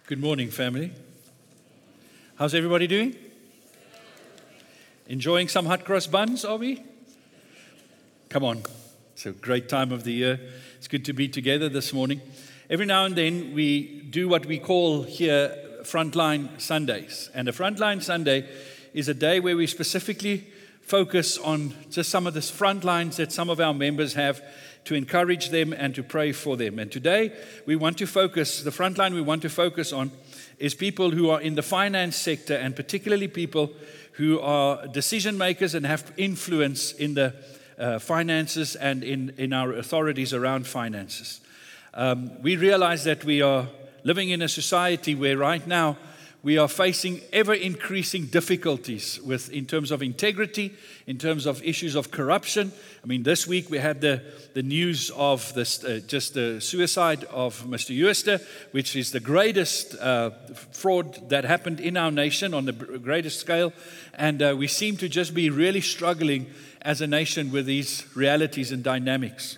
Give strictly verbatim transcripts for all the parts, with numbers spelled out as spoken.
Good morning, family. How's everybody doing? Enjoying some hot cross buns, are we? Come on. It's a great time of the year. It's good to be together this morning. Every now and then we do what we call here Frontline Sundays. And a Frontline Sunday is a day where we specifically focus on just some of the front lines that some of our members have to encourage them and to pray for them. And today we want to focus, the front line we want to focus on is people who are in the finance sector, and particularly people who are decision makers and have influence in the uh, finances and in, in our authorities around finances. Um, we realize that we are living in a society where right now we are facing ever-increasing difficulties with, in terms of integrity, in terms of issues of corruption. I mean, this week we had the, the news of this, uh, just the suicide of Mister Jooste, which is the greatest uh, fraud that happened in our nation on the greatest scale. And uh, we seem to just be really struggling as a nation with these realities and dynamics.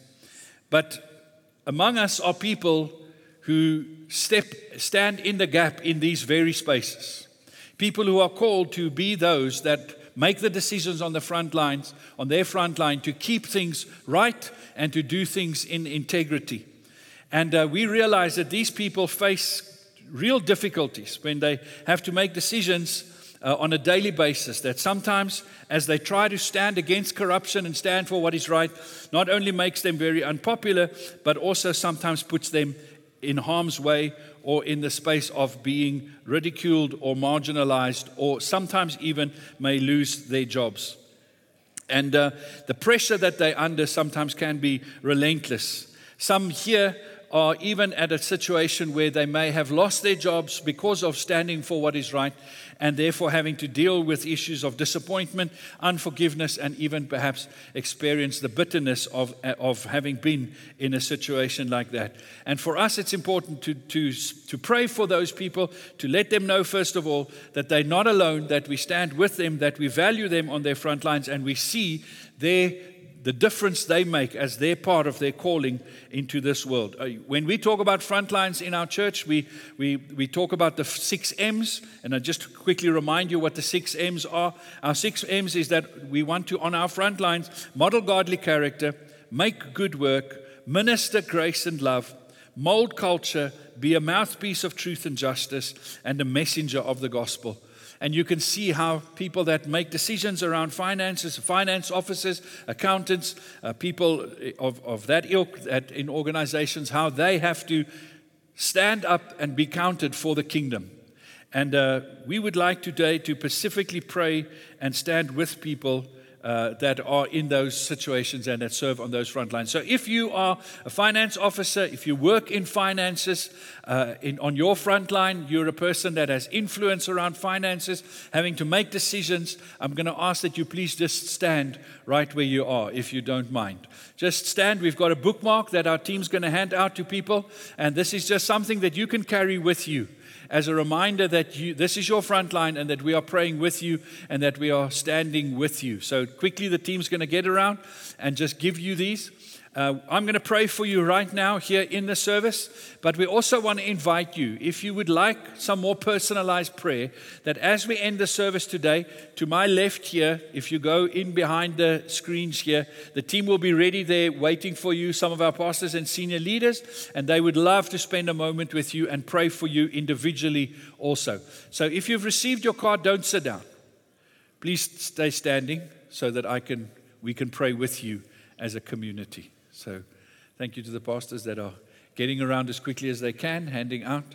But among us are people who step, stand in the gap in these very spaces. People who are called to be those that make the decisions on the front lines, on their front line, to keep things right and to do things in integrity. And uh, we realize that these people face real difficulties when they have to make decisions uh, on a daily basis, that sometimes as they try to stand against corruption and stand for what is right, not only makes them very unpopular, but also sometimes puts them in harm's way or in the space of being ridiculed or marginalized, or sometimes even may lose their jobs. And uh, the pressure that they're under sometimes can be relentless. Some here are even at a situation where they may have lost their jobs because of standing for what is right, and therefore having to deal with issues of disappointment, unforgiveness, and even perhaps experience the bitterness of, of having been in a situation like that. And for us, it's important to, to, to pray for those people, to let them know, first of all, that they're not alone, that we stand with them, that we value them on their front lines, and we see their the difference they make as they're part of their calling into this world. When we talk about front lines in our church, we, we, we talk about the six M's, and I just quickly remind you what the six M's are. Our six M's is that we want to, on our front lines, model godly character, make good work, minister grace and love, mold culture, be a mouthpiece of truth and justice, and a messenger of the gospel. And you can see how people that make decisions around finances, finance officers, accountants, uh, people of, of that ilk that in organizations, how they have to stand up and be counted for the kingdom. And uh, we would like today to specifically pray and stand with people Uh, that are in those situations and that serve on those front lines. So if you are a finance officer, if you work in finances, uh, in, on your front line, you're a person that has influence around finances, having to make decisions, I'm going to ask that you please just stand right where you are, if you don't mind. Just stand. We've got a bookmark that our team's going to hand out to people, and this is just something that you can carry with you as a reminder that you, this is your front line, and that we are praying with you and that we are standing with you. So quickly the team's going to get around and just give you these. Uh, I'm going to pray for you right now here in the service, but we also want to invite you, if you would like some more personalized prayer, that as we end the service today, to my left here, if you go in behind the screens here, the team will be ready there waiting for you, some of our pastors and senior leaders, and they would love to spend a moment with you and pray for you individually also. So if you've received your card, don't sit down. Please stay standing so that I can we can pray with you as a community. So thank you to the pastors that are getting around as quickly as they can, handing out.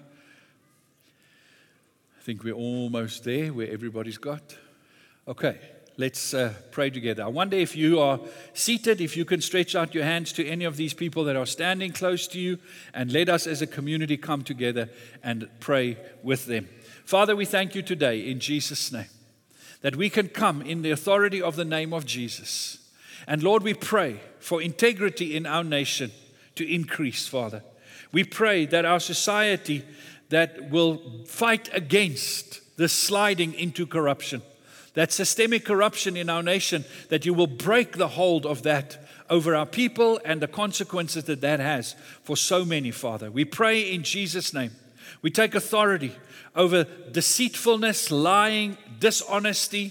I think we're almost there where everybody's got. Okay, let's uh, pray together. I wonder if you are seated, if you can stretch out your hands to any of these people that are standing close to you, and let us as a community come together and pray with them. Father, we thank you today in Jesus' name, that we can come in the authority of the name of Jesus. And Lord, we pray for integrity in our nation to increase, Father. We pray that our society that will fight against the sliding into corruption, that systemic corruption in our nation, that you will break the hold of that over our people and the consequences that that has for so many, Father. We pray in Jesus' name We take authority over deceitfulness, lying, dishonesty,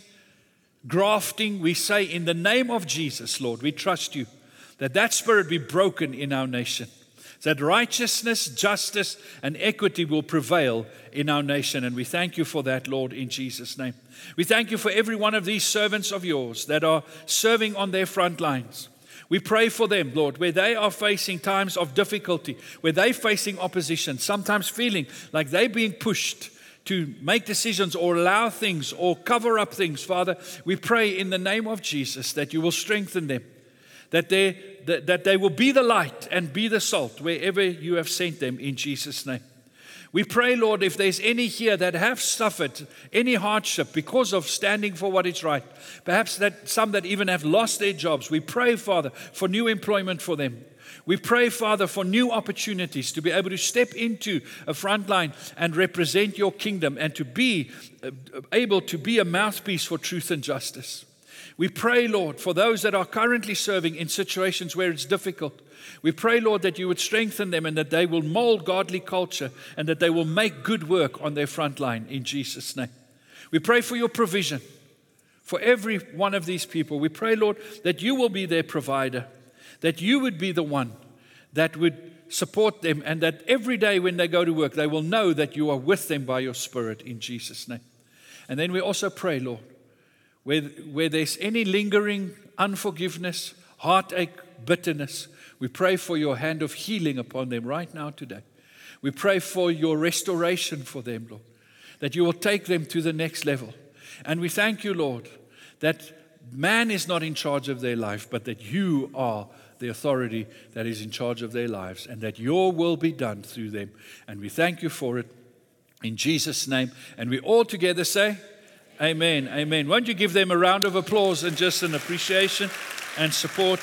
grafting. We say, in the name of Jesus, Lord, we trust you that that spirit be broken in our nation, that righteousness, justice, and equity will prevail in our nation. And we thank you for that, Lord, in Jesus' name. We thank you for every one of these servants of yours that are serving on their front lines. We pray for them, Lord, where they are facing times of difficulty, where they're facing opposition, sometimes feeling like they're being pushed to make decisions or allow things or cover up things. Father, we pray in the name of Jesus that you will strengthen them, that they, that, that they will be the light and be the salt wherever you have sent them, in Jesus' name. We pray, Lord, if there's any here that have suffered any hardship because of standing for what is right, perhaps that some that even have lost their jobs, we pray, Father, for new employment for them. We pray, Father, for new opportunities to be able to step into a front line and represent your kingdom and to be able to be a mouthpiece for truth and justice. We pray, Lord, for those that are currently serving in situations where it's difficult. We pray, Lord, that you would strengthen them and that they will mold godly culture and that they will make good work on their front line, in Jesus' name. We pray for your provision for every one of these people. We pray, Lord, that you will be their provider, that you would be the one that would support them, and that every day when they go to work, they will know that you are with them by your Spirit, in Jesus' name. And then we also pray, Lord, where, where there's any lingering unforgiveness, heartache, bitterness, we pray for your hand of healing upon them right now today. We pray for your restoration for them, Lord, that you will take them to the next level. And we thank you, Lord, that man is not in charge of their life, but that you are the authority that is in charge of their lives, and that your will be done through them. And we thank you for it in Jesus' name. And we all together say, amen, amen. Won't you give them a round of applause and just an appreciation and support?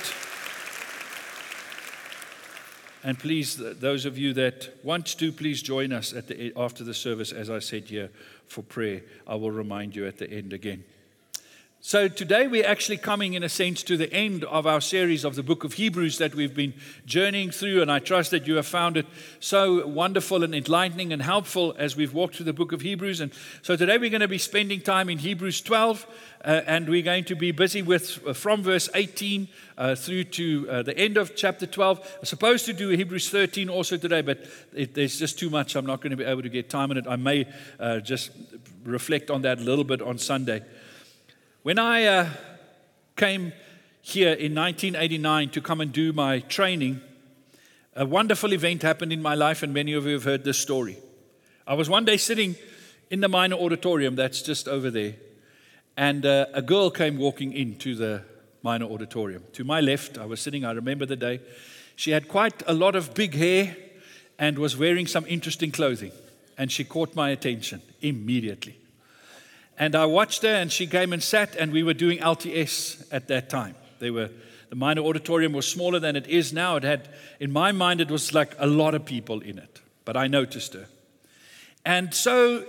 And please, those of you that want to, please join us at the after the service, as I said here, for prayer. I will remind you at the end again. So today we're actually coming, in a sense, to the end of our series of the book of Hebrews that we've been journeying through, and I trust that you have found it so wonderful and enlightening and helpful as we've walked through the book of Hebrews. And so today we're going to be spending time in Hebrews twelve, uh, and we're going to be busy with uh, from verse eighteen uh, through to uh, the end of chapter twelve. I'm supposed to do Hebrews thirteen also today, but it, there's just too much. I'm not going to be able to get time on it. I may uh, just reflect on that a little bit on Sunday. When I uh, came here in nineteen eighty-nine to come and do my training, a wonderful event happened in my life, and many of you have heard this story. I was one day sitting in the minor auditorium that's just over there, and uh, a girl came walking into the minor auditorium. To my left, I was sitting, I remember the day. She had quite a lot of big hair and was wearing some interesting clothing, and she caught my attention immediately. And I watched her, and she came and sat, and we were doing L T S at that time. They were the minor auditorium was smaller than it is now. It had, in my mind, it was like a lot of people in it. But I noticed her. And so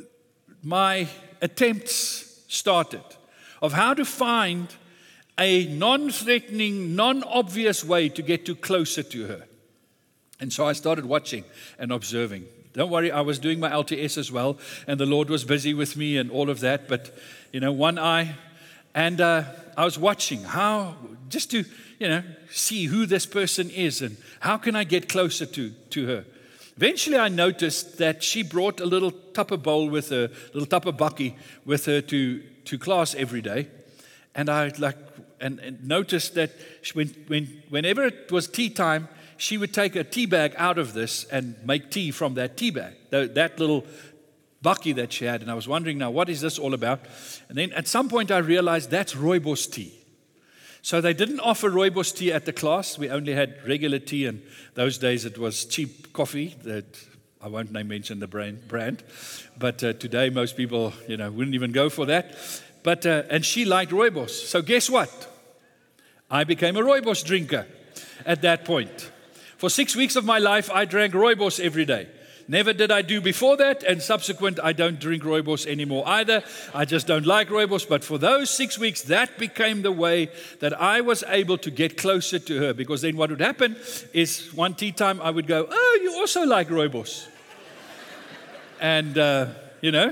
my attempts started of how to find a non-threatening, non-obvious way to get too closer to her. And so I started watching and observing. Don't worry, I was doing my L T S as well, and the Lord was busy with me and all of that, but, you know, one eye. And uh, I was watching how, just to, you know, see who this person is and how can I get closer to, to her. Eventually, I noticed that she brought a little tupper bowl with her, little tupper bucky with her to, to class every day. And I like, and, and noticed that she, when, when, whenever it was tea time, she would take a tea bag out of this and make tea from that tea bag, that little bucky that she had. And I was wondering, now, what is this all about? And then at some point I realized that's rooibos tea. So they didn't offer rooibos tea at the class. We only had regular tea, and those days it was cheap coffee that I won't name mention the brand, brand. But uh, today most people, you know, wouldn't even go for that. But uh, and she liked rooibos. So guess what? I became a rooibos drinker at that point. For six weeks of my life, I drank rooibos every day. Never did I do before that, and subsequent, I don't drink rooibos anymore either. I just don't like rooibos, but for those six weeks, that became the way that I was able to get closer to her, because then what would happen is one tea time, I would go, oh, you also like rooibos. And, uh, you know,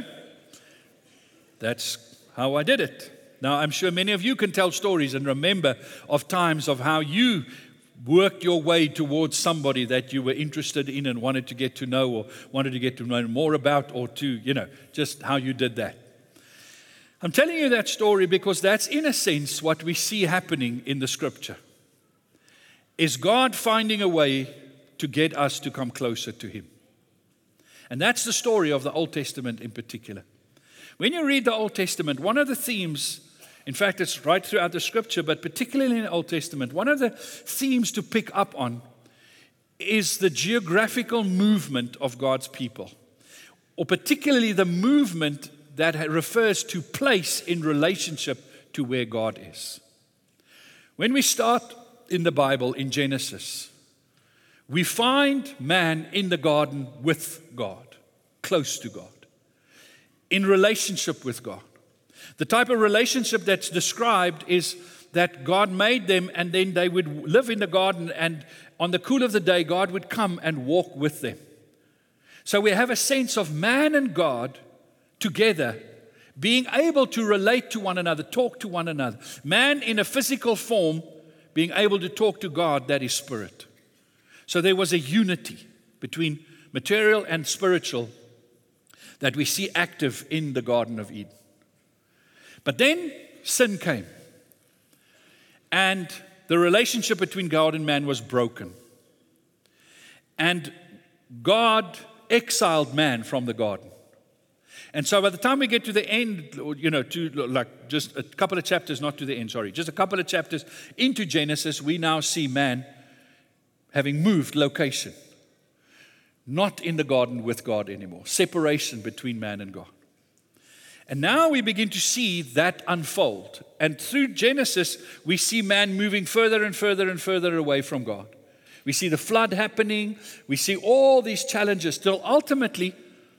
that's how I did it. Now, I'm sure many of you can tell stories and remember of times of how you worked your way towards somebody that you were interested in and wanted to get to know or wanted to get to know more about, or to, you know, just how you did that. I'm telling you that story because that's, in a sense, what we see happening in the Scripture. Is God finding a way to get us to come closer to Him. And that's the story of the Old Testament in particular. When you read the Old Testament, one of the themes, in fact, it's right throughout the Scripture, but particularly in the Old Testament, one of the themes to pick up on is the geographical movement of God's people, or particularly the movement that refers to place in relationship to where God is. When we start in the Bible, in Genesis, we find man in the garden with God, close to God, in relationship with God. The type of relationship that's described is that God made them and then they would live in the garden, and on the cool of the day, God would come and walk with them. So we have a sense of man and God together, being able to relate to one another, talk to one another. Man in a physical form being able to talk to God that is spirit. So there was a unity between material and spiritual that we see active in the Garden of Eden. But then sin came, and the relationship between God and man was broken. And God exiled man from the garden. And so by the time we get to the end, you know, to like just a couple of chapters, not to the end, sorry, just a couple of chapters into Genesis, we now see man having moved location. Not in the garden with God anymore. Separation between man and God. And now we begin to see that unfold. And through Genesis, we see man moving further and further and further away from God. We see the flood happening. We see all these challenges till ultimately,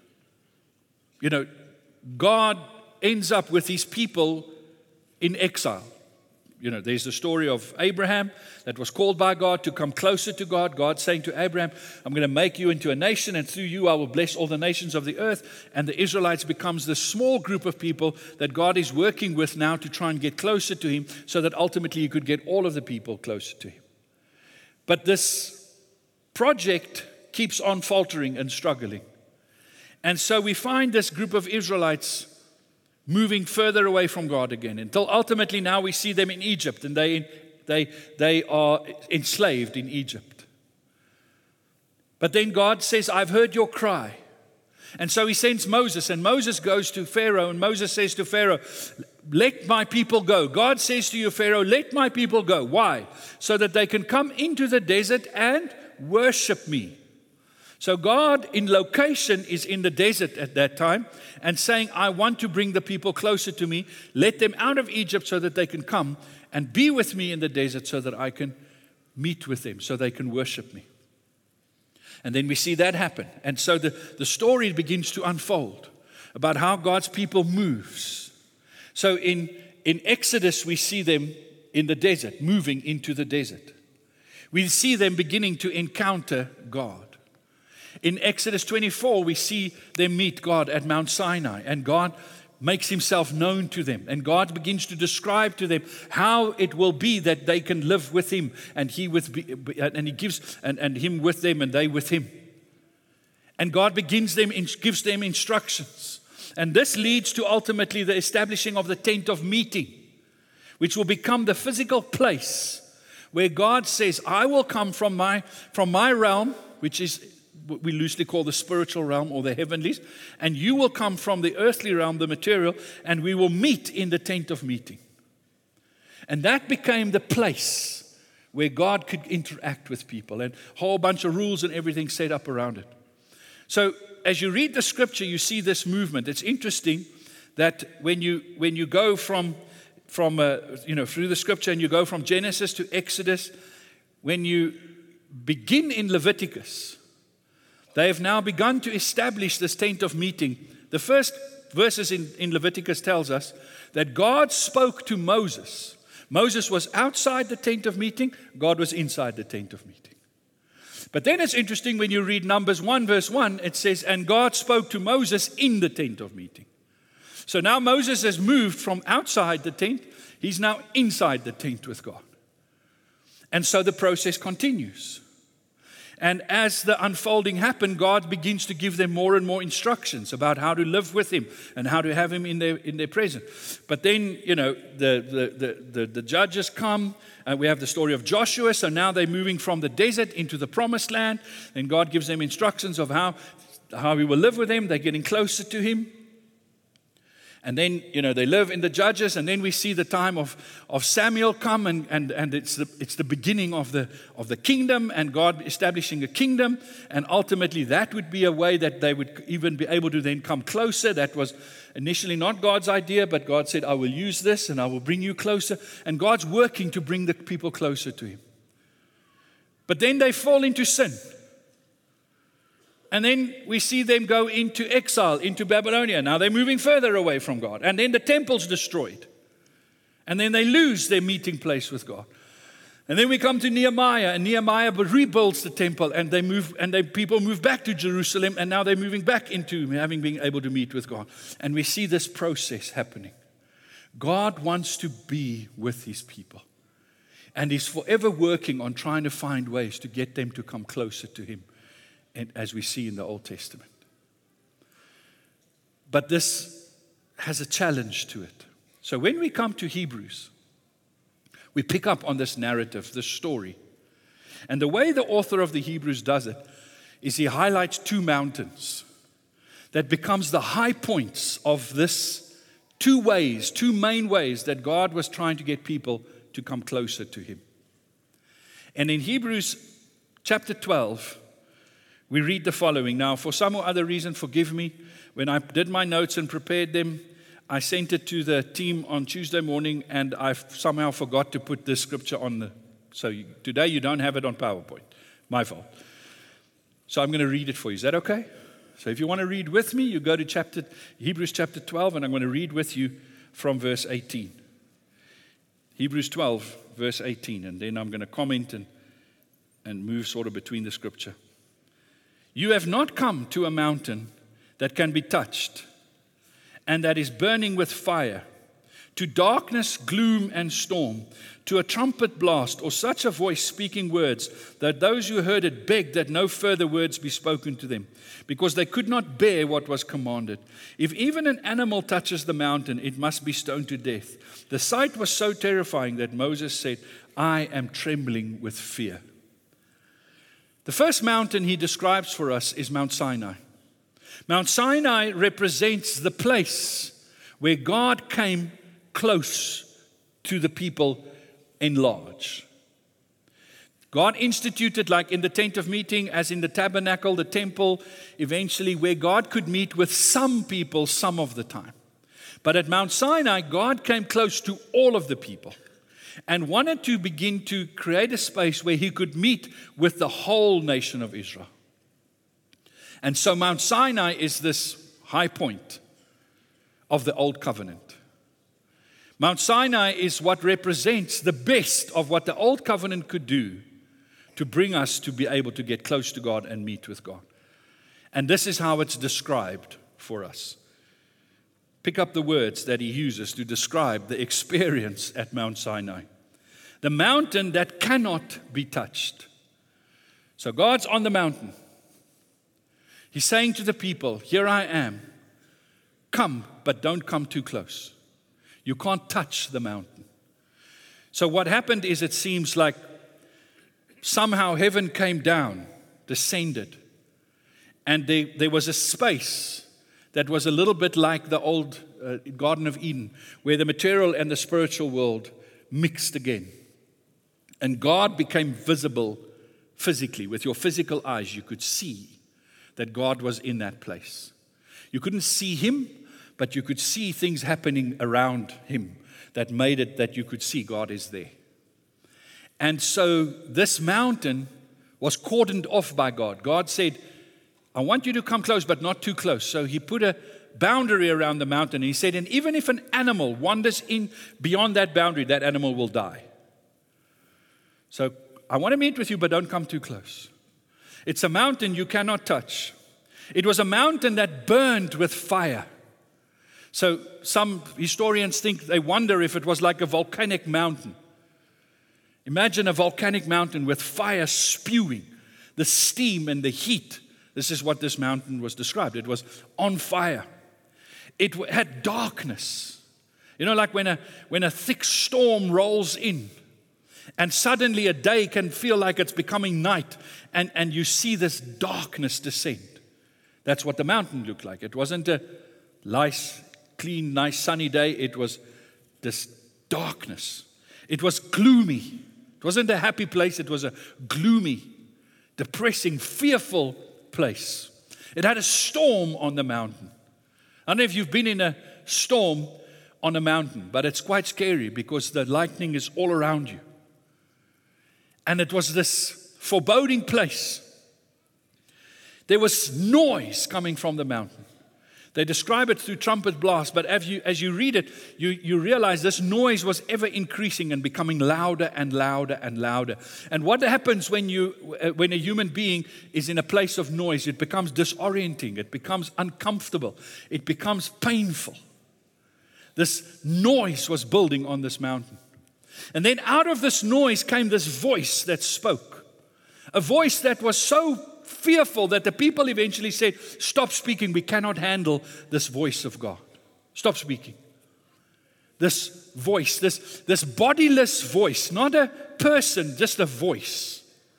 you know, God ends up with his people in exile. You know, there's the story of Abraham that was called by God to come closer to God. God saying to Abraham, I'm going to make you into a nation, and through you I will bless all the nations of the earth. And the Israelites becomes this small group of people that God is working with now to try and get closer to him, so that ultimately he could get all of the people closer to him. But this project keeps on faltering and struggling. And so we find this group of Israelites moving further away from God again, until ultimately now we see them in Egypt, and they, they, they are enslaved in Egypt. But then God says, I've heard your cry. And so he sends Moses, and Moses goes to Pharaoh, and Moses says to Pharaoh, let my people go. God says to you, Pharaoh, let my people go. Why? So that they can come into the desert and worship me. So God in location is in the desert at that time and saying, I want to bring the people closer to me. Let them out of Egypt so that they can come and be with me in the desert, so that I can meet with them, so they can worship me. And then we see that happen. And so the, the story begins to unfold about how God's people moves. So in, in Exodus, we see them in the desert, moving into the desert. We see them beginning to encounter God. In Exodus twenty-four, we see them meet God at Mount Sinai, and God makes himself known to them, and God begins to describe to them how it will be that they can live with him, and he with and he gives and, and him with them, and they with him. And God begins them gives them instructions, and this leads to ultimately the establishing of the tent of meeting, which will become the physical place where God says, I will come from my from my realm, which is what we loosely call the spiritual realm or the heavenlies, and you will come from the earthly realm, the material, and we will meet in the tent of meeting. And that became the place where God could interact with people, and a whole bunch of rules and everything set up around it. So as you read the scripture, you see this movement. It's interesting that when you when you go from from uh, you know through the scripture, and you go from Genesis to Exodus, when you begin in Leviticus, they have now begun to establish this tent of meeting. The first verses in, in Leviticus tells us that God spoke to Moses. Moses was outside the tent of meeting. God was inside the tent of meeting. But then it's interesting when you read Numbers one, verse one, it says, and God spoke to Moses in the tent of meeting. So now Moses has moved from outside the tent. He's now inside the tent with God. And so the process continues. And as the unfolding happened, God begins to give them more and more instructions about how to live with Him and how to have Him in their in their presence. But then, you know, the the the, the, the judges come, and we have the story of Joshua. So now they're moving from the desert into the promised land. And God gives them instructions of how, how He will live with them. They're getting closer to Him. And then, you know, they live in the Judges, and then we see the time of, of Samuel come, and, and, and it's the it's the beginning of the of the kingdom, and God establishing a kingdom, and ultimately that would be a way that they would even be able to then come closer. That was initially not God's idea, but God said, I will use this and I will bring you closer. And God's working to bring the people closer to Him. But then they fall into sin. And then we see them go into exile, into Babylonia. Now they're moving further away from God. And then the temple's destroyed. And then they lose their meeting place with God. And then we come to Nehemiah, and Nehemiah rebuilds the temple, and they move, and they, people move back to Jerusalem, and now they're moving back into having been able to meet with God. And we see this process happening. God wants to be with His people. And He's forever working on trying to find ways to get them to come closer to Him. And as we see in the Old Testament. But this has a challenge to it. So when we come to Hebrews, we pick up on this narrative, this story. And the way the author of the Hebrews does it is he highlights two mountains that becomes the high points of this two ways, two main ways that God was trying to get people to come closer to Him. And in Hebrews chapter twelve, we read the following. Now, for some or other reason, forgive me. When I did my notes and prepared them, I sent it to the team on Tuesday morning, and I somehow forgot to put this scripture on the. So you, today you don't have it on PowerPoint. My fault. So I'm going to read it for you. Is that okay? So if you want to read with me, you go to chapter Hebrews chapter twelve, and I'm going to read with you from verse eighteen. Hebrews twelve, verse eighteen, and then I'm going to comment and, and move sort of between the scripture. You have not come to a mountain that can be touched and that is burning with fire, to darkness, gloom, and storm, to a trumpet blast or such a voice speaking words that those who heard it begged that no further words be spoken to them, because they could not bear what was commanded. If even an animal touches the mountain, it must be stoned to death. The sight was so terrifying that Moses said, I am trembling with fear. The first mountain he describes for us is Mount Sinai. Mount Sinai represents the place where God came close to the people in large. God instituted, like in the tent of meeting, as in the tabernacle, the temple, eventually where God could meet with some people some of the time. But at Mount Sinai, God came close to all of the people and wanted to begin to create a space where He could meet with the whole nation of Israel. And so Mount Sinai is this high point of the Old Covenant. Mount Sinai is what represents the best of what the Old Covenant could do to bring us to be able to get close to God and meet with God. And this is how it's described for us. Pick up the words that he uses to describe the experience at Mount Sinai. The mountain that cannot be touched. So God's on the mountain. He's saying to the people, here I am. Come, but don't come too close. You can't touch the mountain. So what happened is, it seems like somehow heaven came down, descended, and there, there was a space that was a little bit like the old uh, Garden of Eden, where the material and the spiritual world mixed again. And God became visible physically. With your physical eyes, you could see that God was in that place. You couldn't see Him, but you could see things happening around Him that made it that you could see God is there. And so this mountain was cordoned off by God. God said, I want you to come close, but not too close. So He put a boundary around the mountain. He said, and even if an animal wanders in beyond that boundary, that animal will die. So I want to meet with you, but don't come too close. It's a mountain you cannot touch. It was a mountain that burned with fire. So some historians think, they wonder if it was like a volcanic mountain. Imagine a volcanic mountain with fire spewing, the steam and the heat. This is what this mountain was described. It was on fire. It had darkness. You know, like when a, when a thick storm rolls in, and suddenly a day can feel like it's becoming night, and, and you see this darkness descend. That's what the mountain looked like. It wasn't a nice, clean, nice, sunny day. It was this darkness. It was gloomy. It wasn't a happy place. It was a gloomy, depressing, fearful place. It had a storm on the mountain. I don't know if you've been in a storm on a mountain, but it's quite scary because the lightning is all around you. And it was this foreboding place. There was noise coming from the mountain. They describe it through trumpet blast, but as you, as you read it, you, you realize this noise was ever increasing and becoming louder and louder and louder. And what happens when you, when a human being is in a place of noise? It becomes disorienting. It becomes uncomfortable. It becomes painful. This noise was building on this mountain. And then out of this noise came this voice that spoke. A voice that was so fearful that the people eventually said, stop speaking, we cannot handle this voice of God. Stop speaking. This voice, this, this bodiless voice, not a person, just a voice.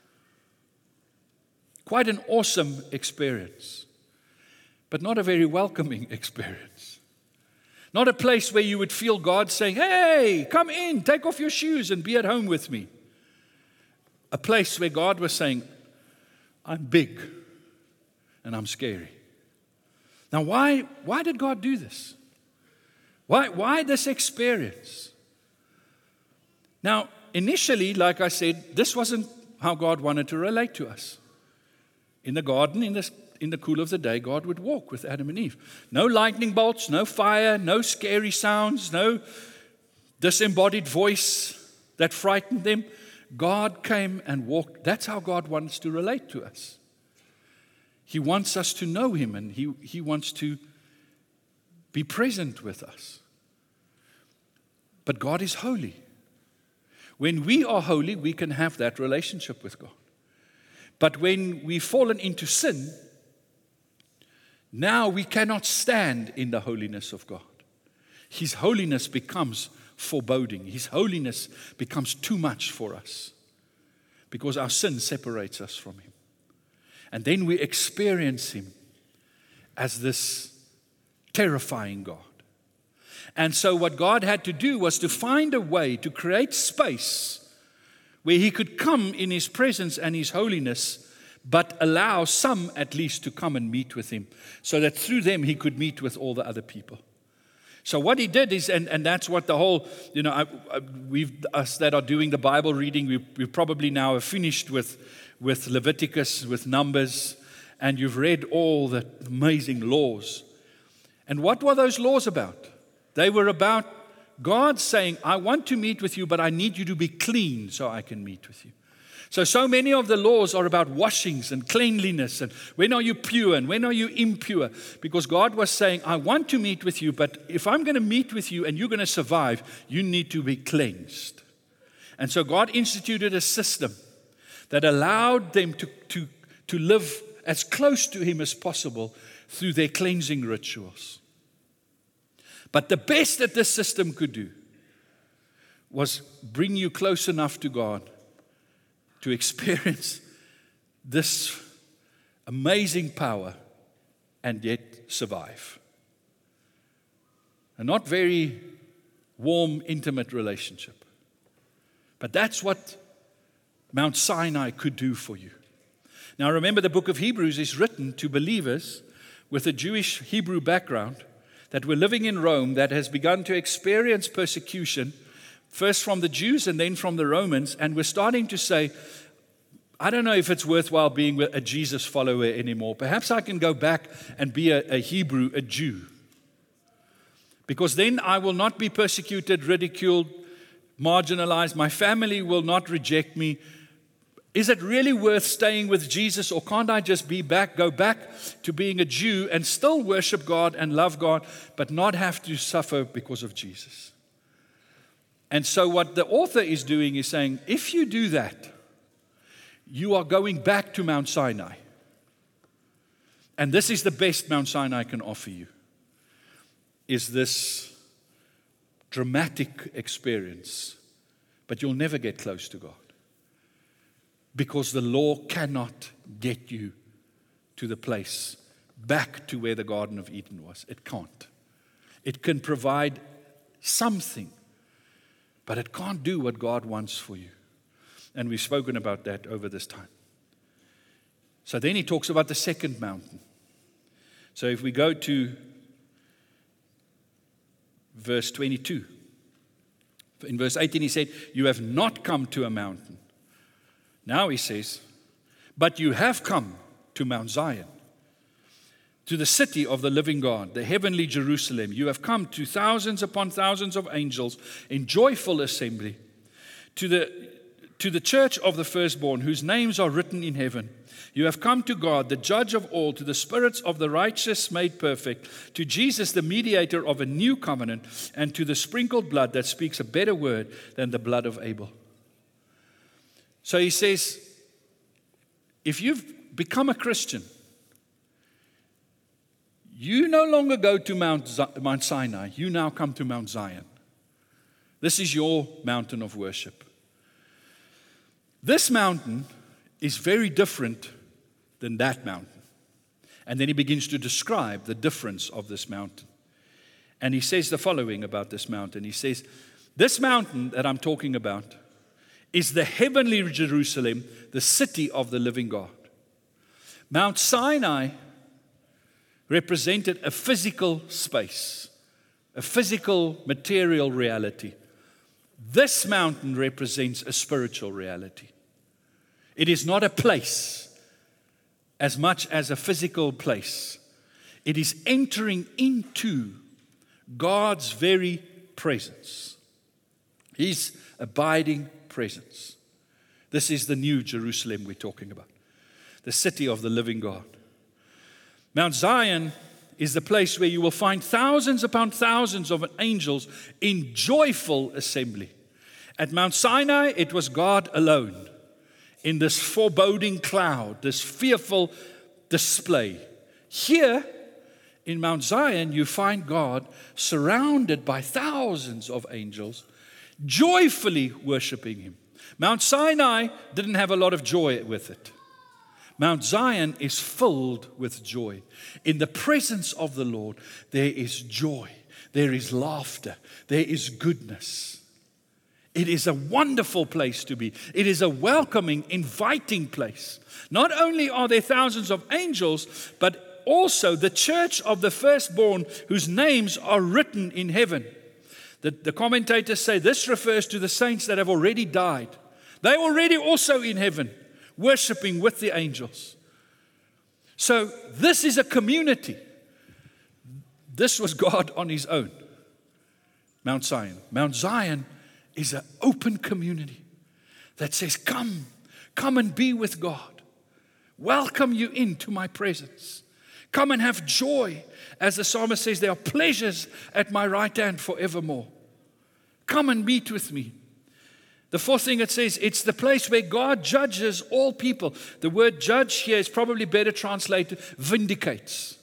Quite an awesome experience, but not a very welcoming experience. Not a place where you would feel God saying, hey, come in, take off your shoes and be at home with me. A place where God was saying, I'm big and I'm scary. Now, why, why did God do this? Why, why this experience? Now, initially, like I said, this wasn't how God wanted to relate to us. In the garden, in the, in the cool of the day, God would walk with Adam and Eve. No lightning bolts, no fire, no scary sounds, no disembodied voice that frightened them. God came and walked. That's how God wants to relate to us. He wants us to know Him, and He, he wants to be present with us. But God is holy. When we are holy, we can have that relationship with God. But when we've fallen into sin, now we cannot stand in the holiness of God. His holiness becomes foreboding. His holiness becomes too much for us because our sin separates us from Him. And then we experience Him as this terrifying God. And so what God had to do was to find a way to create space where He could come in His presence and His holiness, but allow some at least to come and meet with Him, so that through them He could meet with all the other people. So what He did is, and, and that's what the whole, you know, I, I, we've us that are doing the Bible reading, we, we probably now have finished with, with Leviticus, with Numbers, and you've read all the amazing laws. And what were those laws about? They were about God saying, I want to meet with you, but I need you to be clean so I can meet with you. So, so many of the laws are about washings and cleanliness and when are you pure and when are you impure? Because God was saying, I want to meet with you, but if I'm going to meet with you and you're going to survive, you need to be cleansed. And so God instituted a system that allowed them to, to, to live as close to Him as possible through their cleansing rituals. But the best that this system could do was bring you close enough to God to experience this amazing power and yet survive. A not very warm, intimate relationship. But that's what Mount Sinai could do for you. Now remember, the book of Hebrews is written to believers with a Jewish Hebrew background that were living in Rome, that has begun to experience persecution, first from the Jews and then from the Romans, and we're starting to say, I don't know if it's worthwhile being a Jesus follower anymore. Perhaps I can go back and be a, a Hebrew, a Jew. Because then I will not be persecuted, ridiculed, marginalized. My family will not reject me. Is it really worth staying with Jesus, or can't I just be back, go back to being a Jew and still worship God and love God, but not have to suffer because of Jesus? And so what the author is doing is saying, if you do that, you are going back to Mount Sinai. And this is the best Mount Sinai can offer you, is this dramatic experience, but you'll never get close to God. Because the law cannot get you to the place back to where the Garden of Eden was. It can't. It can provide something, but it can't do what God wants for you. And we've spoken about that over this time. So then he talks about the second mountain. So if we go to verse twenty-two. In verse eighteen he said, you have not come to a mountain. Now he says, but you have come to Mount Zion, to the city of the living God, the heavenly Jerusalem. You have come to thousands upon thousands of angels in joyful assembly, to the, to the church of the firstborn, whose names are written in heaven. You have come to God, the judge of all, to the spirits of the righteous made perfect, to Jesus, the mediator of a new covenant, and to the sprinkled blood that speaks a better word than the blood of Abel. So he says, if you've become a Christian, you no longer go to Mount, Z- Mount Sinai. You now come to Mount Zion. This is your mountain of worship. This mountain is very different than that mountain. And then he begins to describe the difference of this mountain. And he says the following about this mountain. He says, this mountain that I'm talking about is the heavenly Jerusalem, the city of the living God. Mount Sinai represented a physical space, a physical material reality. This mountain represents a spiritual reality. It is not a place as much as a physical place. It is entering into God's very presence, His abiding presence. This is the new Jerusalem we're talking about, the city of the living God. Mount Zion is the place where you will find thousands upon thousands of angels in joyful assembly. At Mount Sinai, it was God alone in this foreboding cloud, this fearful display. Here in Mount Zion, you find God surrounded by thousands of angels, joyfully worshiping Him. Mount Sinai didn't have a lot of joy with it. Mount Zion is filled with joy. In the presence of the Lord, there is joy, there is laughter, there is goodness. It is a wonderful place to be. It is a welcoming, inviting place. Not only are there thousands of angels, but also the church of the firstborn whose names are written in heaven. The, the commentators say this refers to the saints that have already died. They're already also in heaven, worshiping with the angels. So this is a community. This was God on His own. Mount Zion. Mount Zion is an open community that says, come, come and be with God. Welcome you into my presence. Come and have joy. As the psalmist says, there are pleasures at my right hand forevermore. Come and meet with me. The fourth thing it says, it's the place where God judges all people. The word judge here is probably better translated, vindicates.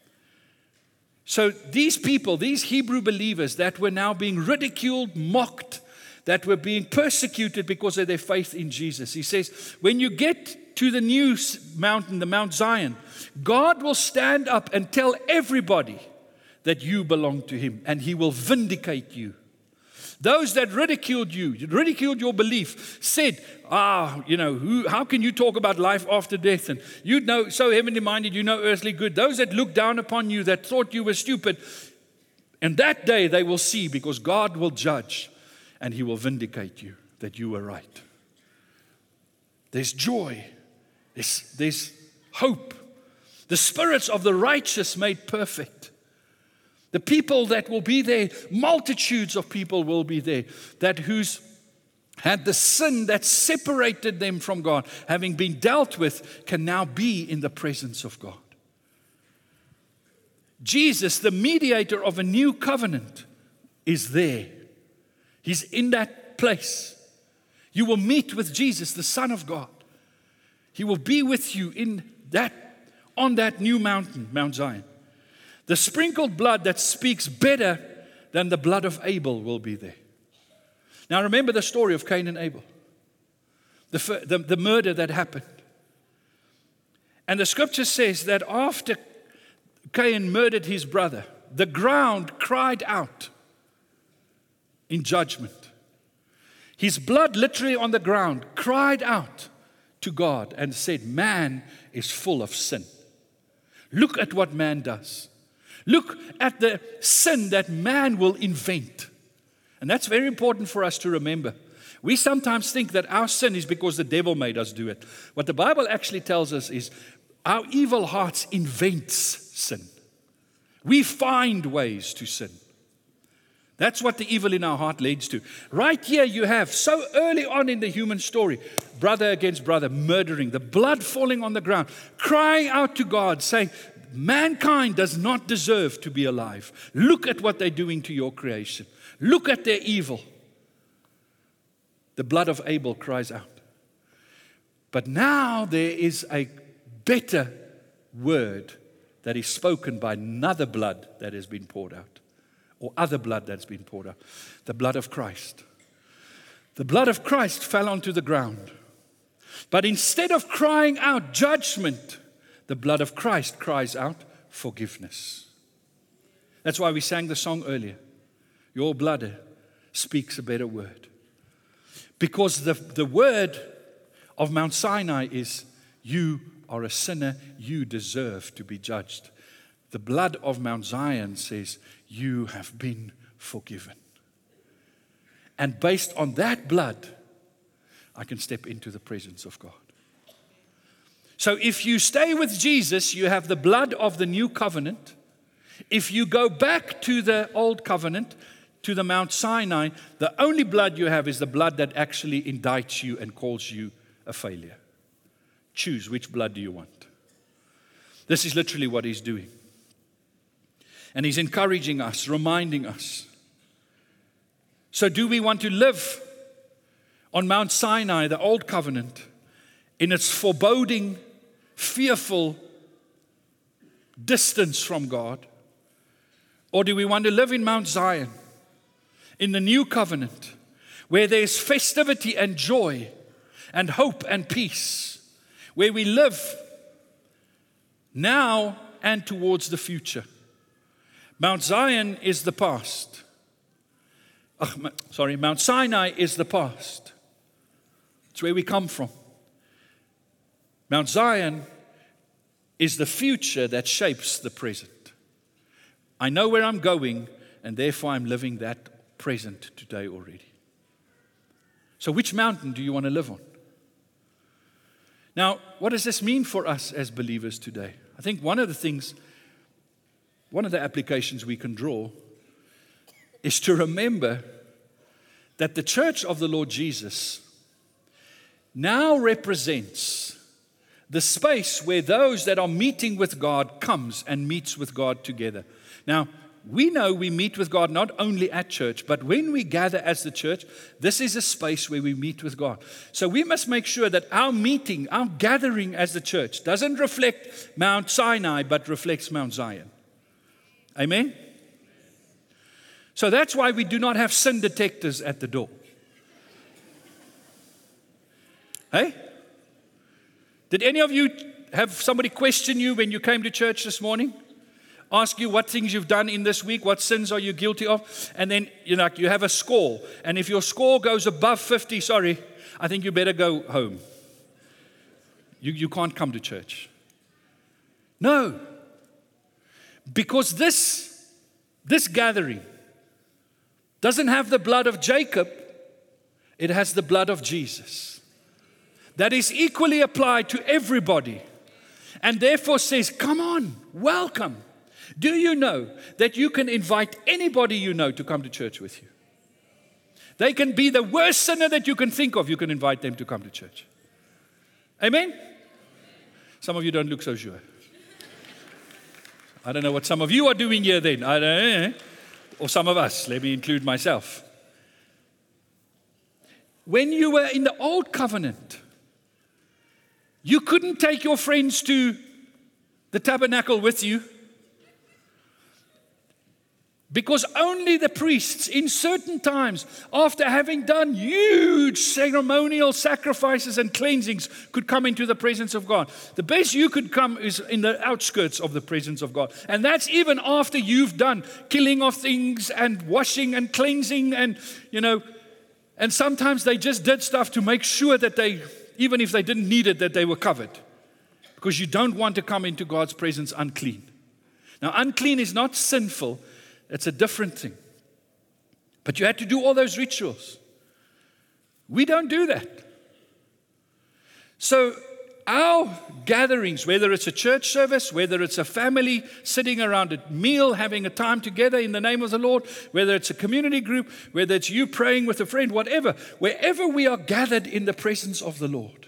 So these people, these Hebrew believers that were now being ridiculed, mocked, that were being persecuted because of their faith in Jesus. He says, when you get to the new mountain, the Mount Zion, God will stand up and tell everybody that you belong to Him, and He will vindicate you. Those that ridiculed you, ridiculed your belief, said, ah, you know, who, how can you talk about life after death? And you know, so heavenly minded, you know earthly good. Those that looked down upon you, that thought you were stupid, and that day they will see, because God will judge and He will vindicate you that you were right. There's joy. There's, there's hope. The spirits of the righteous made perfect. The people that will be there, multitudes of people will be there, that whose had the sin that separated them from God, having been dealt with, can now be in the presence of God. Jesus, the mediator of a new covenant, is there. He's in that place. You will meet with Jesus, the Son of God. He will be with you in that, on that new mountain, Mount Zion. The sprinkled blood that speaks better than the blood of Abel will be there. Now remember the story of Cain and Abel. The, the, the murder that happened. And the scripture says that after Cain murdered his brother, the ground cried out in judgment. His blood literally on the ground cried out to God and said, man is full of sin. Look at what man does. Look at the sin that man will invent. And that's very important for us to remember. We sometimes think that our sin is because the devil made us do it. What the Bible actually tells us is our evil hearts invents sin. We find ways to sin. That's what the evil in our heart leads to. Right here you have, so early on in the human story, brother against brother, murdering, the blood falling on the ground, crying out to God, saying, mankind does not deserve to be alive. Look at what they're doing to your creation. Look at their evil. The blood of Abel cries out. But now there is a better word that is spoken by another blood that has been poured out, or other blood that's been poured out. The blood of Christ. The blood of Christ fell onto the ground. But instead of crying out judgment, the blood of Christ cries out forgiveness. That's why we sang the song earlier. Your blood speaks a better word. Because the, the word of Mount Sinai is, you are a sinner, you deserve to be judged. The blood of Mount Zion says, you have been forgiven. And based on that blood, I can step into the presence of God. So if you stay with Jesus, you have the blood of the new covenant. If you go back to the old covenant, to the Mount Sinai, the only blood you have is the blood that actually indicts you and calls you a failure. Choose which blood do you want. This is literally what he's doing. And he's encouraging us, reminding us. So do we want to live on Mount Sinai, the old covenant, in its foreboding, fearful distance from God? Or do we want to live in Mount Zion, in the new covenant, where there's festivity and joy and hope and peace, where we live now and towards the future? Mount Zion is the past. Oh, sorry, Mount Sinai is the past. It's where we come from. Mount Zion is the future that shapes the present. I know where I'm going, and therefore I'm living that present today already. So which mountain do you want to live on? Now, what does this mean for us as believers today? I think one of the things, one of the applications we can draw is to remember that the church of the Lord Jesus now represents the space where those that are meeting with God comes and meets with God together. Now, we know we meet with God not only at church, but when we gather as the church, this is a space where we meet with God. So we must make sure that our meeting, our gathering as the church doesn't reflect Mount Sinai, but reflects Mount Zion. Amen? So that's why we do not have sin detectors at the door. Hey? Did any of you have somebody question you when you came to church this morning? Ask you what things you've done in this week, what sins are you guilty of? And then, you know, you have a score. And if your score goes above fifty, sorry, I think you better go home. You, you can't come to church. No. Because this, this gathering doesn't have the blood of Jacob, it has the blood of Jesus. That is equally applied to everybody. And therefore says, come on, welcome. Do you know that you can invite anybody you know to come to church with you? They can be the worst sinner that you can think of. You can invite them to come to church. Amen? Some of you don't look so sure. I don't know what some of you are doing here then. I don't know. Or some of us. Let me include myself. When you were in the old covenant, you couldn't take your friends to the tabernacle with you, because only the priests in certain times, after having done huge ceremonial sacrifices and cleansings, could come into the presence of God. The best you could come is in the outskirts of the presence of God. And that's even after you've done killing of things and washing and cleansing and, you know, and sometimes they just did stuff to make sure that they, even if they didn't need it, that they were covered. Because you don't want to come into God's presence unclean. Now, unclean is not sinful. It's a different thing. But you had to do all those rituals. We don't do that. So our gatherings, whether it's a church service, whether it's a family sitting around a meal, having a time together in the name of the Lord, whether it's a community group, whether it's you praying with a friend, whatever, wherever we are gathered in the presence of the Lord,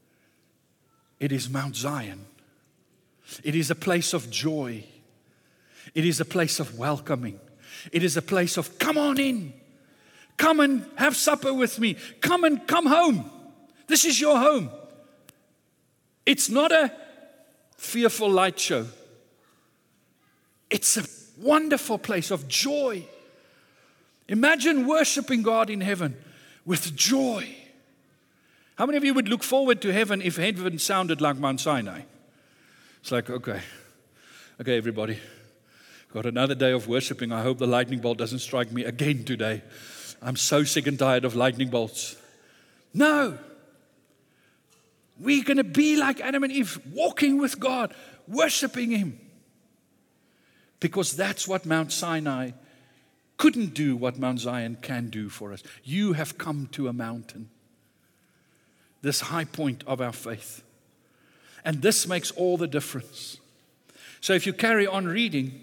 it is Mount Zion. It is a place of joy. It is a place of welcoming. It is a place of, come on in. Come and have supper with me. Come and come home. This is your home. It's not a fearful light show. It's a wonderful place of joy. Imagine worshiping God in heaven with joy. How many of you would look forward to heaven if heaven sounded like Mount Sinai? It's like, okay, okay, everybody. Got another day of worshiping. I hope the lightning bolt doesn't strike me again today. I'm so sick and tired of lightning bolts. No. We're going to be like Adam and Eve, walking with God, worshiping Him. Because that's what Mount Sinai couldn't do, what Mount Zion can do for us. You have come to a mountain, this high point of our faith. And this makes all the difference. So if you carry on reading,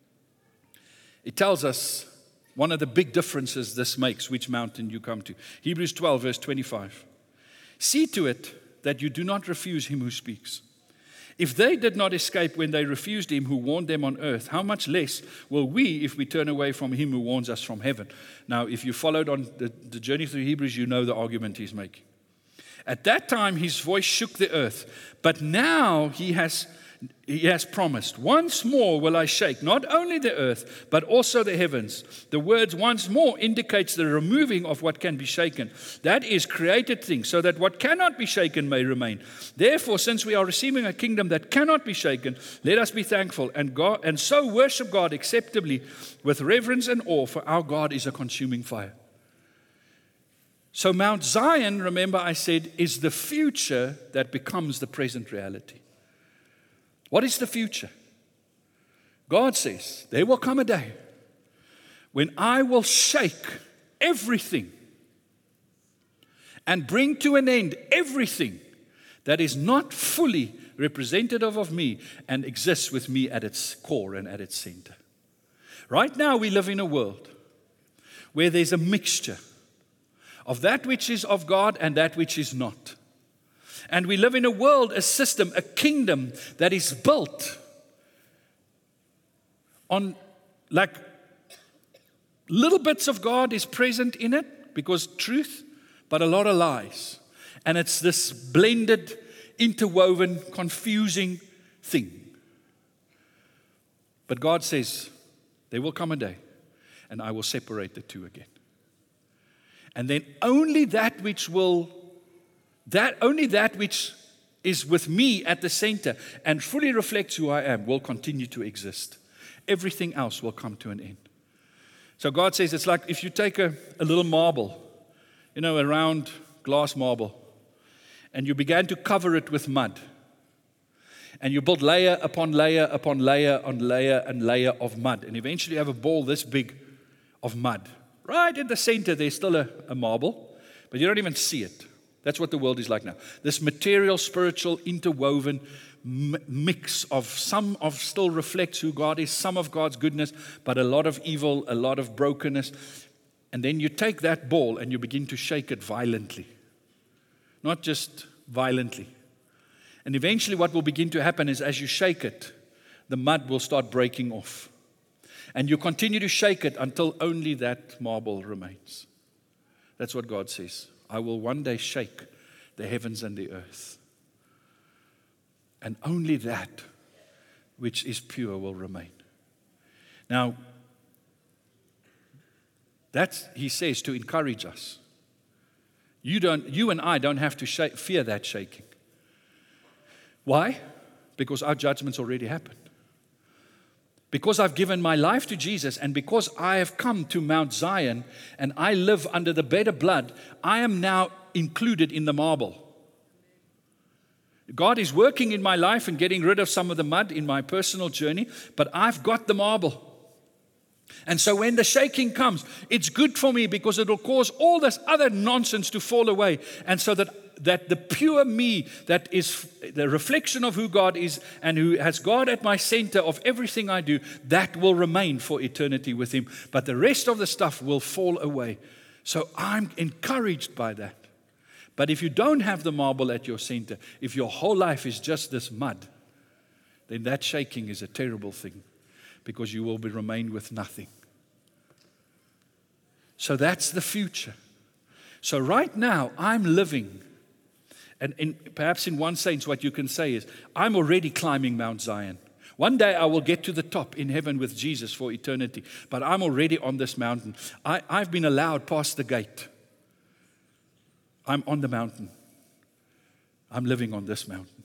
it tells us one of the big differences this makes, which mountain you come to. Hebrews twelve, verse twenty-five. See to it that you do not refuse him who speaks. If they did not escape when they refused him who warned them on earth, how much less will we if we turn away from him who warns us from heaven? Now, if you followed on the, the journey through Hebrews, you know the argument he's making. At that time, his voice shook the earth, but now he has He has promised, once more will I shake not only the earth, but also the heavens. The words once more indicates the removing of what can be shaken. That is created things, so that what cannot be shaken may remain. Therefore, since we are receiving a kingdom that cannot be shaken, let us be thankful and God, and so worship God acceptably with reverence and awe, for our God is a consuming fire. So Mount Zion, remember I said, is the future that becomes the present reality. What is the future? God says, there will come a day when I will shake everything and bring to an end everything that is not fully representative of me and exists with me at its core and at its center. Right now we live in a world where there's a mixture of that which is of God and that which is not. And we live in a world, a system, a kingdom that is built on, like, little bits of God is present in it because truth, but a lot of lies. And it's this blended, interwoven, confusing thing. But God says, there will come a day and I will separate the two again. And then only that which will That only that which is with me at the center and fully reflects who I am will continue to exist. Everything else will come to an end. So God says it's like if you take a, a little marble, you know, a round glass marble, and you began to cover it with mud. And you build layer upon layer upon layer on layer and layer of mud. And eventually you have a ball this big of mud. Right in the center there's still a, a marble, but you don't even see it. That's what the world is like now. This material, spiritual, interwoven m- mix of some of still reflects who God is, some of God's goodness, but a lot of evil, a lot of brokenness. And then you take that ball and you begin to shake it violently. Not just violently. And eventually what will begin to happen is as you shake it, the mud will start breaking off. And you continue to shake it until only that marble remains. That's what God says. I will one day shake the heavens and the earth. And only that which is pure will remain. Now, that's, he says, to encourage us. You don't, you and I don't have to shake, fear that shaking. Why? Because our judgment's already happened. Because I've given my life to Jesus, and because I have come to Mount Zion, and I live under the bed of blood, I am now included in the marble. God is working in my life and getting rid of some of the mud in my personal journey, but I've got the marble. And so when the shaking comes, it's good for me because it will cause all this other nonsense to fall away. And so that, that the pure me that is the reflection of who God is and who has God at my center of everything I do, that will remain for eternity with Him. But the rest of the stuff will fall away. So I'm encouraged by that. But if you don't have the marble at your center, if your whole life is just this mud, then that shaking is a terrible thing. Because you will be remain with nothing. So that's the future. So right now, I'm living. And in, perhaps in one sense, what you can say is, I'm already climbing Mount Zion. One day I will get to the top in heaven with Jesus for eternity. But I'm already on this mountain. I, I've been allowed past the gate. I'm on the mountain. I'm living on this mountain.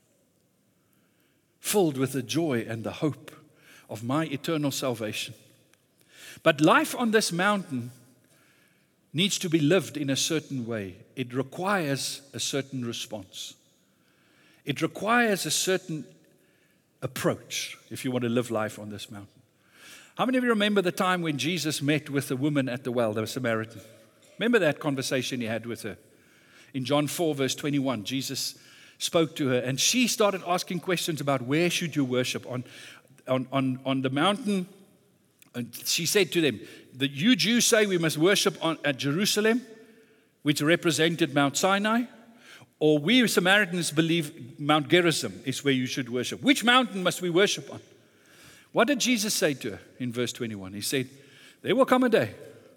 Filled with the joy and the hope of my eternal salvation. But life on this mountain needs to be lived in a certain way. It requires a certain response. It requires a certain approach if you want to live life on this mountain. How many of you remember the time when Jesus met with the woman at the well, the Samaritan? Remember that conversation he had with her? In John four, verse twenty-one, Jesus spoke to her, and she started asking questions about where should you worship on On, on, on the mountain. And she said to them, that you Jews say we must worship on, at Jerusalem, which represented Mount Sinai, or we Samaritans believe Mount Gerizim is where you should worship. Which mountain must we worship on? What did Jesus say to her in verse twenty-one? He said, there will come a day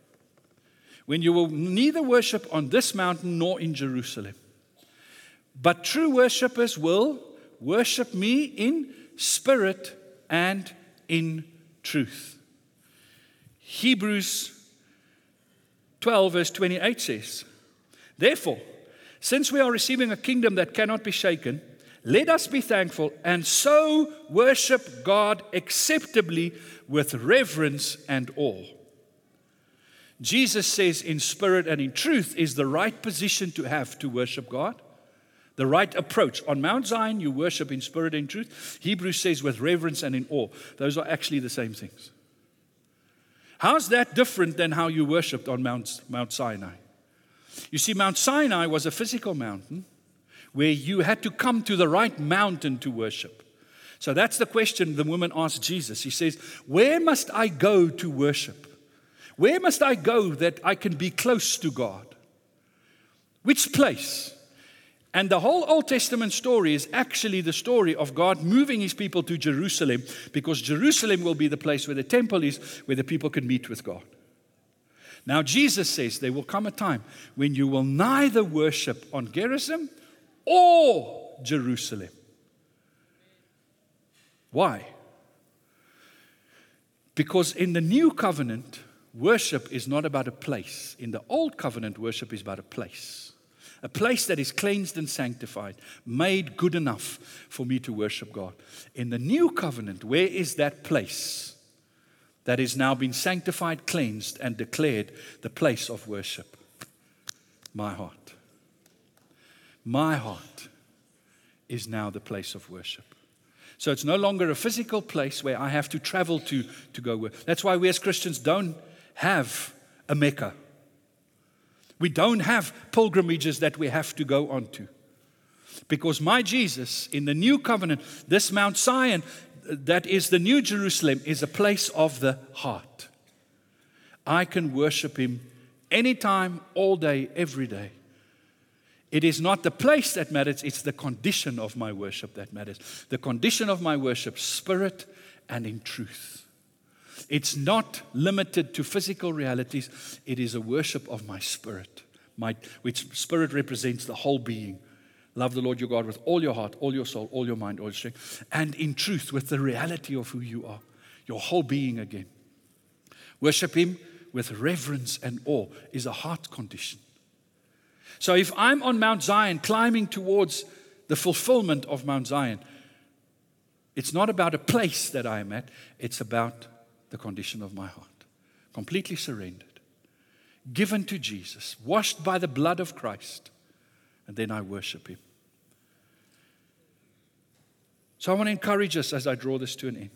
when you will neither worship on this mountain nor in Jerusalem. But true worshipers will worship me in spirit and in truth. Hebrews twelve verse twenty-eight says, therefore, since we are receiving a kingdom that cannot be shaken, let us be thankful and so worship God acceptably with reverence and awe. Jesus says in spirit and in truth is the right position to have to worship God. The right approach. On Mount Zion, you worship in spirit and truth. Hebrews says with reverence and in awe. Those are actually the same things. How's that different than how you worshiped on Mount, Mount Sinai? You see, Mount Sinai was a physical mountain where you had to come to the right mountain to worship. So that's the question the woman asked Jesus. He says, where must I go to worship? Where must I go that I can be close to God? Which place? And the whole Old Testament story is actually the story of God moving His people to Jerusalem, because Jerusalem will be the place where the temple is, where the people can meet with God. Now Jesus says there will come a time when you will neither worship on Gerizim or Jerusalem. Why? Because in the new covenant, worship is not about a place. In the old covenant, worship is about a place. A place that is cleansed and sanctified, made good enough for me to worship God. In the new covenant, where is that place that is now been sanctified, cleansed, and declared the place of worship? My heart. My heart is now the place of worship. So it's no longer a physical place where I have to travel to to go work. That's why we as Christians don't have a Mecca. We don't have pilgrimages that we have to go on to. Because my Jesus, in the new covenant, this Mount Zion, that is the new Jerusalem, is a place of the heart. I can worship Him anytime, all day, every day. It is not the place that matters, it's the condition of my worship that matters. The condition of my worship, spirit and in truth. It's not limited to physical realities. It is a worship of my spirit, my, which spirit represents the whole being. Love the Lord your God with all your heart, all your soul, all your mind, all your strength. And in truth, with the reality of who you are, your whole being again. Worship Him with reverence and awe is a heart condition. So if I'm on Mount Zion climbing towards the fulfillment of Mount Zion, it's not about a place that I am at, it's about the condition of my heart. Completely surrendered, given to Jesus, washed by the blood of Christ, and then I worship Him. So I want to encourage us as I draw this to an end.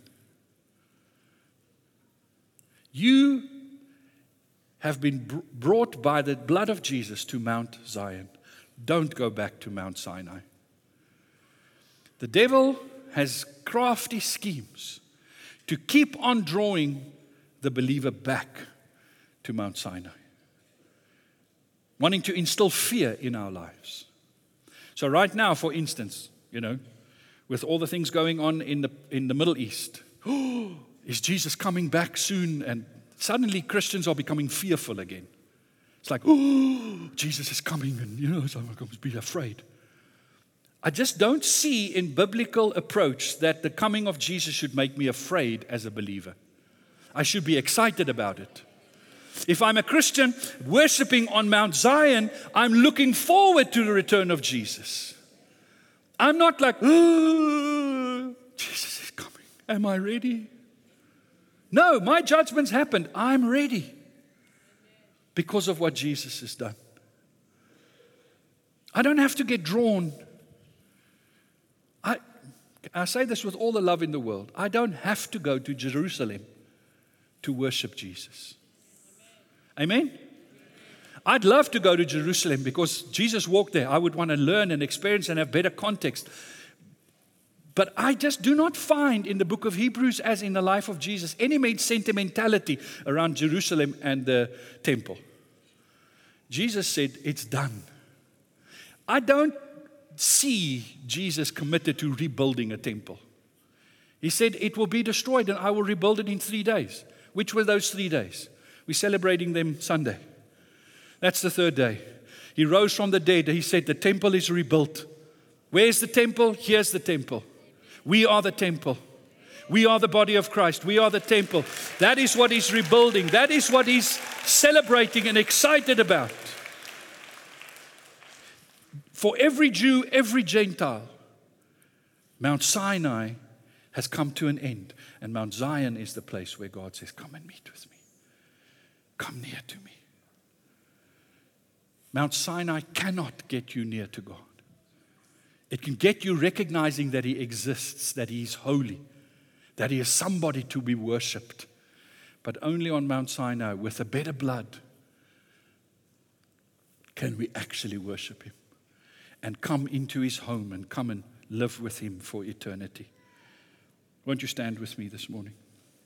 You have been br- brought by the blood of Jesus to Mount Zion. Don't go back to Mount Sinai. The devil has crafty schemes to keep on drawing the believer back to Mount Sinai, wanting to instill fear in our lives. So right now, for instance, you know, with all the things going on in the in the Middle East, oh, is Jesus coming back soon? And suddenly Christians are becoming fearful again. It's like, oh, Jesus is coming, and you know, so I'm going to be afraid. I just don't see in biblical approach that the coming of Jesus should make me afraid as a believer. I should be excited about it. If I'm a Christian worshiping on Mount Zion, I'm looking forward to the return of Jesus. I'm not like, oh, Jesus is coming. Am I ready? No, my judgment's happened. I'm ready because of what Jesus has done. I don't have to get drawn. I, I say this with all the love in the world. I don't have to go to Jerusalem to worship Jesus. Amen? I'd love to go to Jerusalem because Jesus walked there. I would want to learn and experience and have better context. But I just do not find in the book of Hebrews, as in the life of Jesus, any made sentimentality around Jerusalem and the temple. Jesus said, it's done. I don't see Jesus committed to rebuilding a temple. He said, it will be destroyed and I will rebuild it in three days. Which were those three days? We're celebrating them Sunday. That's the third day. He rose from the dead. He said, the temple is rebuilt. Where's the temple? Here's the temple. We are the temple. We are the body of Christ. We are the temple. That is what He's rebuilding. That is what He's celebrating and excited about. For every Jew, every Gentile, Mount Sinai has come to an end. And Mount Zion is the place where God says, come and meet with me. Come near to me. Mount Sinai cannot get you near to God. It can get you recognizing that He exists, that He is holy, that He is somebody to be worshipped. But only on Mount Sinai, with a better blood, can we actually worship Him and come into His home and come and live with Him for eternity. Won't you stand with me this morning?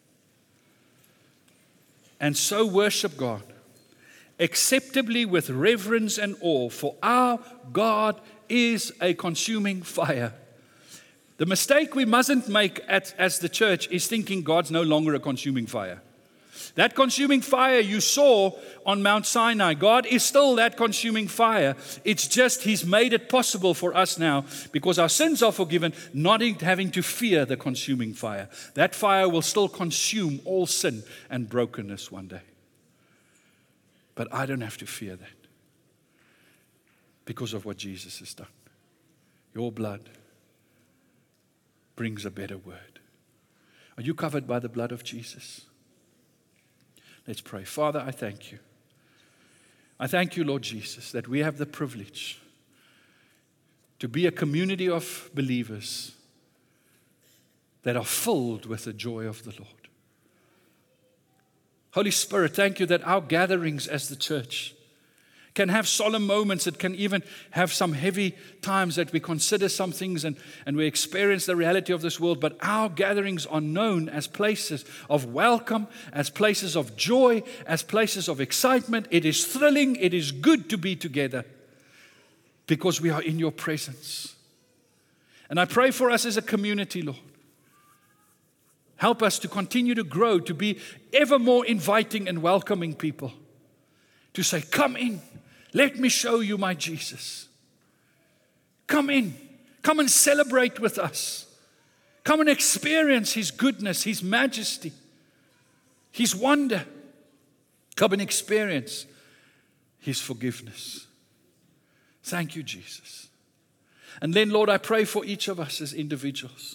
And so worship God acceptably with reverence and awe, for our God is a consuming fire. The mistake we mustn't make at, as the church is thinking God's no longer a consuming fire. That consuming fire you saw on Mount Sinai, God is still that consuming fire. It's just He's made it possible for us now, because our sins are forgiven, not having to fear the consuming fire. That fire will still consume all sin and brokenness one day. But I don't have to fear that because of what Jesus has done. Your blood brings a better word. Are you covered by the blood of Jesus? Let's pray. Father, I thank You. I thank You, Lord Jesus, that we have the privilege to be a community of believers that are filled with the joy of the Lord. Holy Spirit, thank You that our gatherings as the church can have solemn moments. It can even have some heavy times that we consider some things and, and we experience the reality of this world. But our gatherings are known as places of welcome, as places of joy, as places of excitement. It is thrilling. It is good to be together because we are in your presence. And I pray for us as a community, Lord. Help us to continue to grow, to be ever more inviting and welcoming people. To say, come in, let me show you my Jesus. Come in, come and celebrate with us. Come and experience His goodness, His majesty, His wonder. Come and experience His forgiveness. Thank you, Jesus. And then, Lord, I pray for each of us as individuals.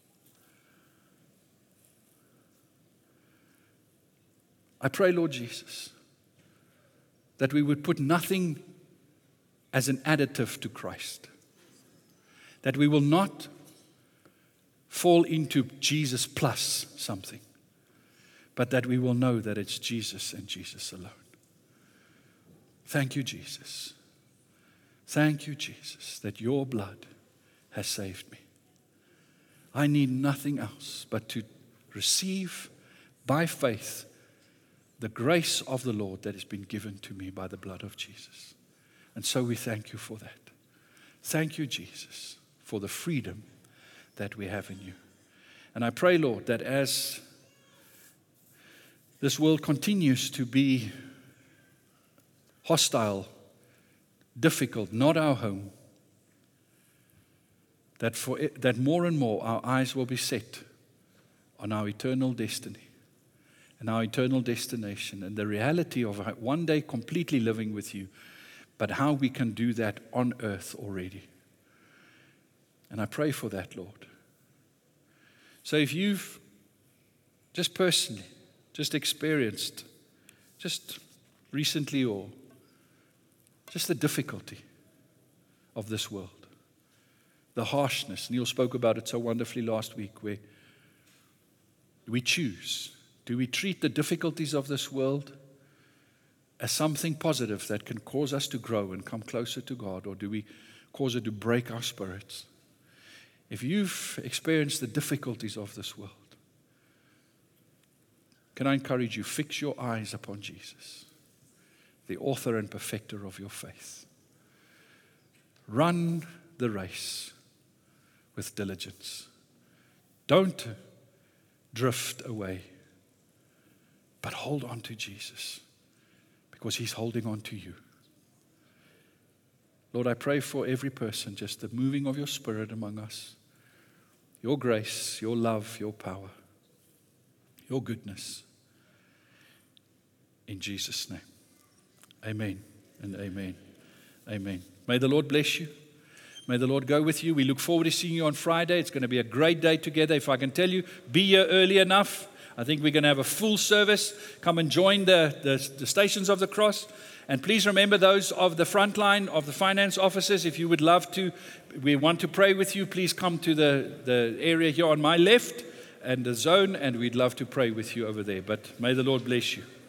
I pray, Lord Jesus, that we would put nothing as an additive to Christ. That we will not fall into Jesus plus something, but that we will know that it's Jesus and Jesus alone. Thank you, Jesus. Thank you, Jesus, that your blood has saved me. I need nothing else but to receive by faith the grace of the Lord that has been given to me by the blood of Jesus. And so we thank you for that. Thank you, Jesus, for the freedom that we have in you. And I pray, Lord, that as this world continues to be hostile, difficult, not our home, that, for it, that more and more our eyes will be set on our eternal destiny. And our eternal destination and the reality of one day completely living with you, but how we can do that on earth already. And I pray for that, Lord. So if you've just personally, just experienced, just recently or just the difficulty of this world, the harshness, Neil spoke about it so wonderfully last week, where we choose. Do we treat the difficulties of this world as something positive that can cause us to grow and come closer to God, or do we cause it to break our spirits? If you've experienced the difficulties of this world, can I encourage you, fix your eyes upon Jesus, the author and perfecter of your faith. Run the race with diligence. Don't drift away. But hold on to Jesus, because He's holding on to you. Lord, I pray for every person, just the moving of your Spirit among us, your grace, your love, your power, your goodness. In Jesus' name. Amen and amen. Amen. May the Lord bless you. May the Lord go with you. We look forward to seeing you on Friday. It's going to be a great day together. If I can tell you, be here early enough. I think we're going to have a full service. Come and join the, the, the Stations of the Cross. And please remember those of the front line of the finance officers. If you would love to, we want to pray with you. Please come to the, the area here on my left and the zone, and we'd love to pray with you over there. But may the Lord bless you.